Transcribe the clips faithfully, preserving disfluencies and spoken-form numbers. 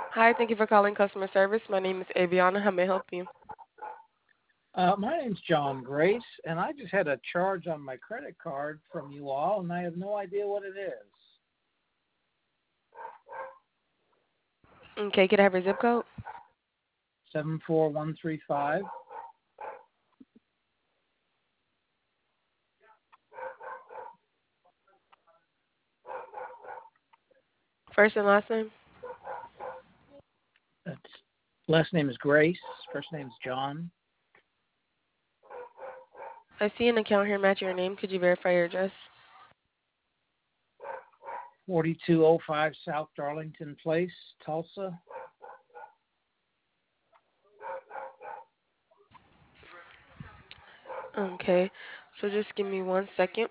Hi, thank you for calling customer service. My name is Aviana. How may I help you? Uh, my name's John Grace, and I just had a charge on my credit card from you all, and I have no idea what it is. Okay, could I have your zip code? Seven four one three five. First and last name? That's, last name is Grace. First name is John. I see an account here matching your name. Could you verify your address? forty-two oh five South Darlington Place, Tulsa. Okay, so just give me one second.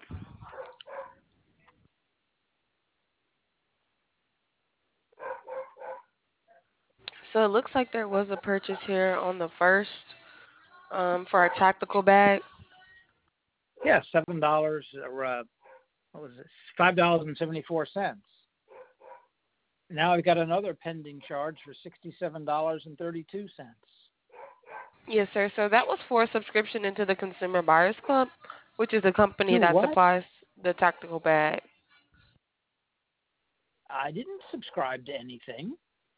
So it looks like there was a purchase here on the first um, for our tactical bag. Yeah, seven dollars. Or uh, what was it? Five dollars and seventy-four cents. Now I've got another pending charge for sixty-seven dollars and thirty-two cents. Yes, sir. So that was for a subscription into the Consumer Buyers Club, which is a company To that what? supplies the tactical bag. I didn't subscribe to anything.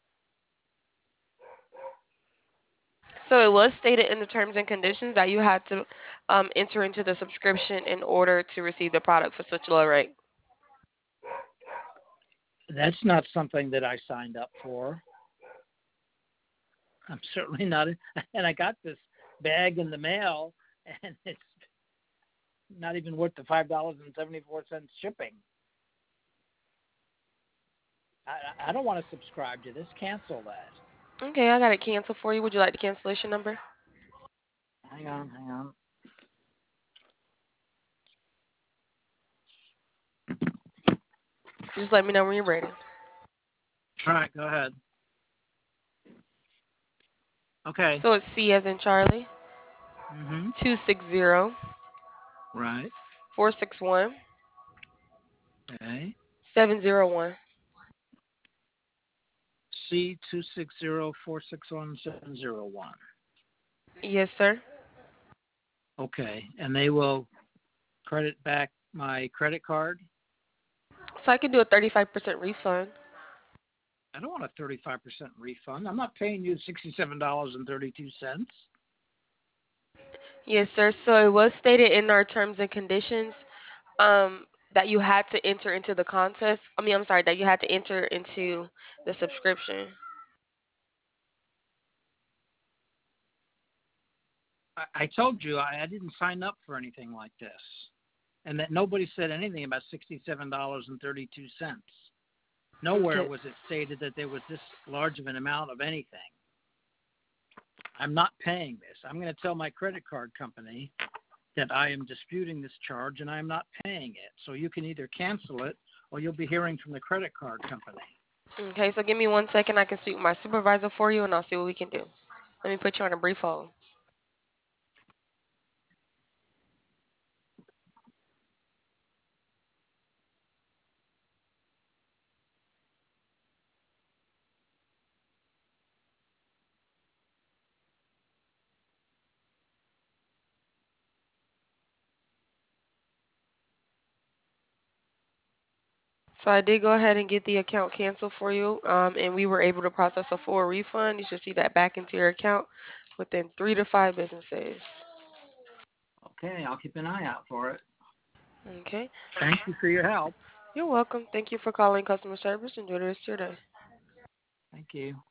So it was stated in the terms and conditions that you had to um, enter into the subscription in order to receive the product for such a low rate. That's not something that I signed up for. I'm certainly not. And I got this bag in the mail, and it's not even worth the five dollars and seventy-four cents shipping. I, I don't want to subscribe to this. Cancel that. Okay, I got it canceled for you. Would you like the cancellation number? Hang on, hang on. Just let me know when you're ready. All right, go ahead. Okay. So it's C as in Charlie, Mhm. two six zero Right. four six one Okay. seven zero one. C two six zero four six one seven zero one. Yes, sir. Okay, and they will credit back my credit card. So I can do a thirty-five percent refund. I don't want a thirty-five percent refund. I'm not paying you sixty-seven dollars and thirty-two cents. Yes, sir. So it was stated in our terms and conditions um, that you had to enter into the contest. I mean, I'm sorry, that you had to enter into the subscription. I, I told you I, I didn't sign up for anything like this, and that nobody said anything about sixty-seven dollars and thirty-two cents. Nowhere Okay. was it stated that there was this large of an amount of anything. I'm not paying this. I'm going to tell my credit card company that I am disputing this charge and I am not paying it. So you can either cancel it or you'll be hearing from the credit card company. Okay, so give me one second. I can speak with my supervisor for you, and I'll see what we can do. Let me put you on a brief hold. So I did go ahead and get the account canceled for you, um, and we were able to process a full refund. You should see that back into your account within three to five business days. Okay, I'll keep an eye out for it. Okay. Thank you for your help. You're welcome. Thank you for calling customer service. Enjoy the rest of your day. Thank you.